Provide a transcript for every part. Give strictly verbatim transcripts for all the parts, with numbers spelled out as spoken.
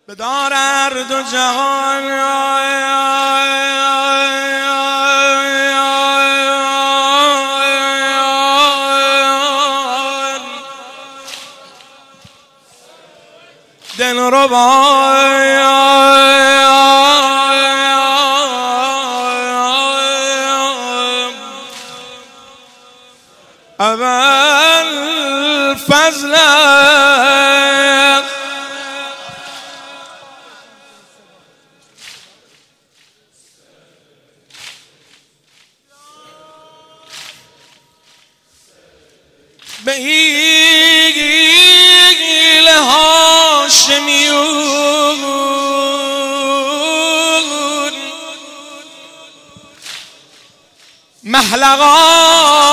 به دار هر دو جهان دل ربا اول فضل به ایل هاشمیون محلقا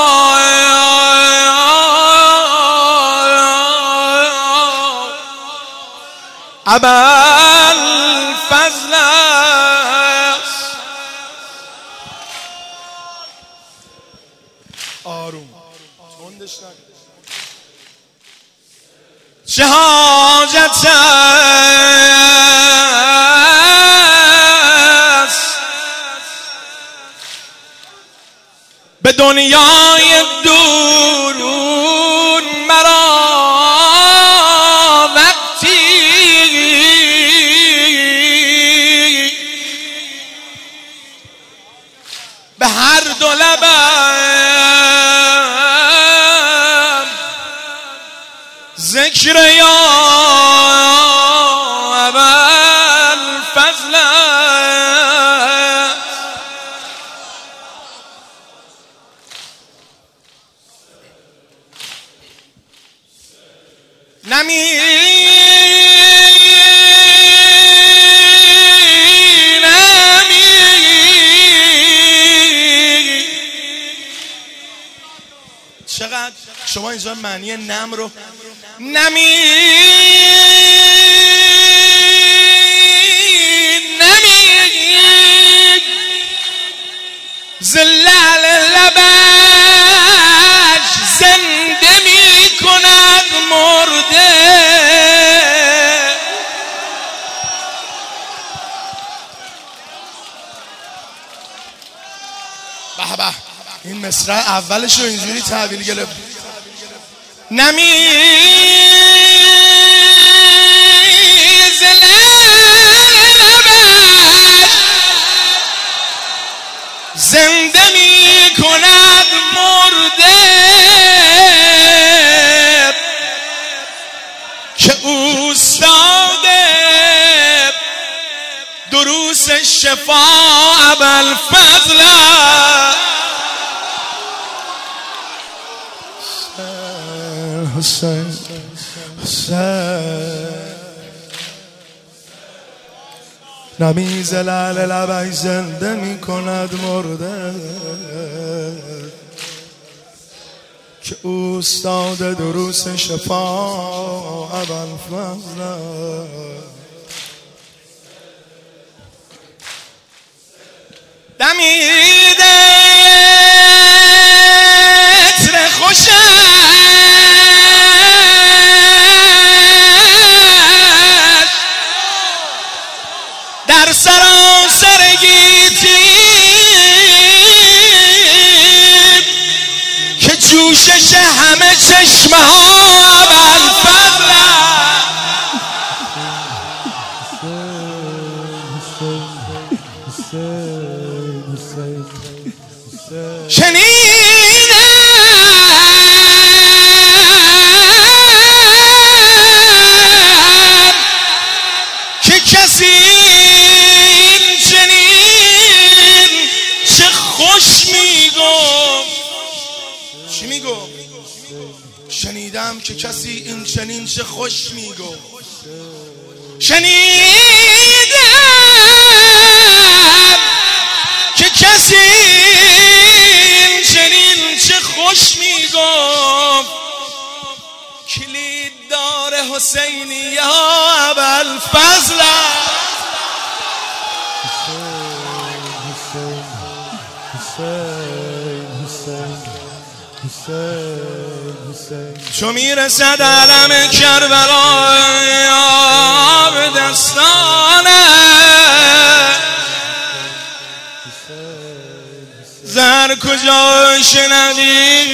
ابوالفضل است. آروم تندش نکن. چه حاجت است به دنیای دورون مرا وقتی به هر دو لبم ذکر یا ابوالفضل نمی نمی چقدر شما اینجا معنی نم رو نمی نمی زلال لبش زنده می کند مرده. به به این مصرع اولش رو اینجوری تحویل گرفت. نمی زنده می کند مرده که اوستاد دروس شفا ابوالفضل حسین حسین نمی زلال لبش زنده می کند مرده که اوستاد دروس شفا ابوالفضل. دمید عطر خوشش در سراسر گیتی که جوشش همه چشمه ها ابوالفضل شنیدم که کسی این چنین چه خوش میگفت. چی میگفت؟ شنیدم که کسی این چنین چه خوش میگفت. شنیدم که کسی این چنین چه خوش میگفت. کلید دار حسینی یا ابوالفضل چو میرسد علم کربلا به دستانه زر کجا شنوی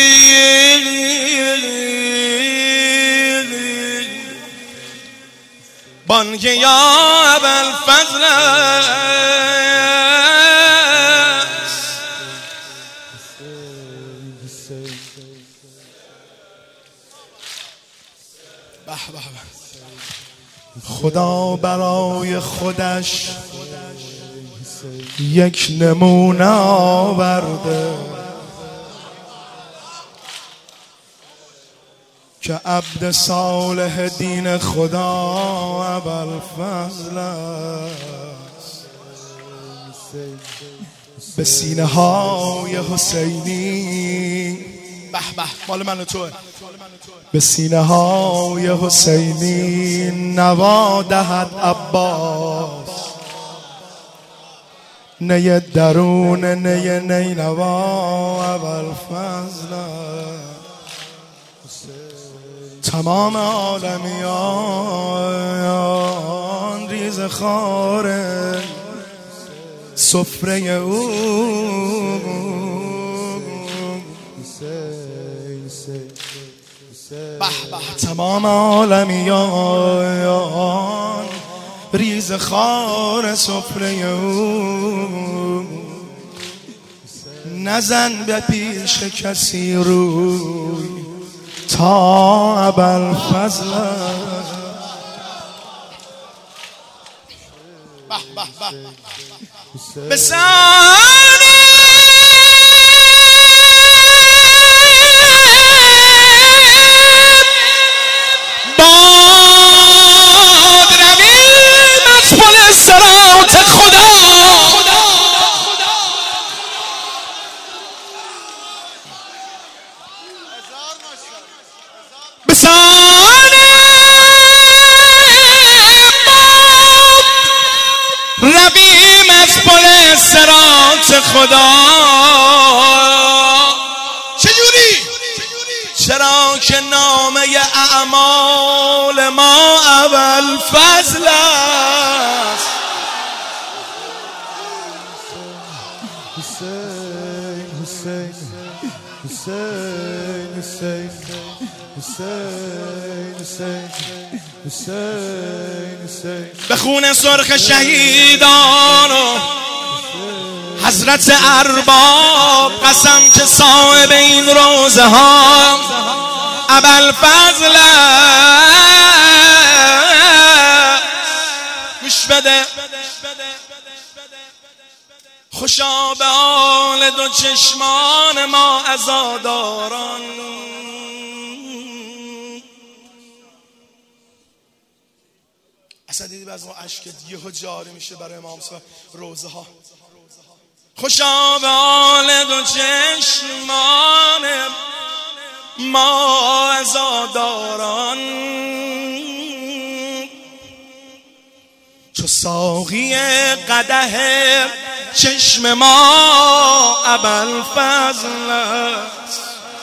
بانک یا ابوالفضل خدا برای خودش یک نمونه آورده که عبد صالح دین خدا ابوالفضل است. به سینه های حسینی به به مال من و توه به سینه های حسینی نوا دهد عباس نی درون نی نینوا ابوالفضل تمام عالمیان ریز خاره سفره او به به تمام عالمیان ریز خار سفره او نزن به پیش کسی روی تا ابوالفضل بسانی باد رویم از پل صراط خدا بسانی باد رویم از پل صراط خدا چجوری؟ چرا که نامه اعمال ما ابوالفضل است. حسین حسین حسین حسین حسین حسین حسین به خون سرخ شهیدان و حضرت ارباب قسم که صاحب این روزه ها ابوالفضل گوش بده خوشا به حال دو چشمان ما عزاداران اصلا دیدی بعض ما عشقت یهو جاری میشه برای امام صاحب روزه ها خوشا به حال دو چشمان ما عزاداران چو ساقی قدح چشم ما ابوالفضل است.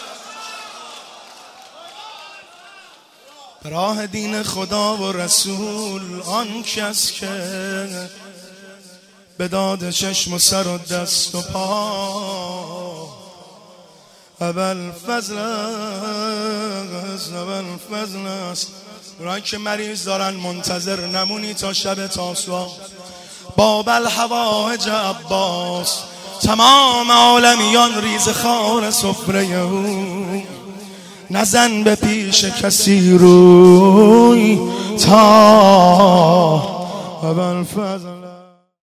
راه دین خدا و رسول آن کس که به داد چشم و سر و دست و پا ابوالفضل است ابوالفضل است. اونایی که مریض دارن منتظر نمونی تا شب تاسوعا باب الحوائج عباس تمام عالمیان ریز خار سفره او نزن به پیش کسی روی تا ابوالفضل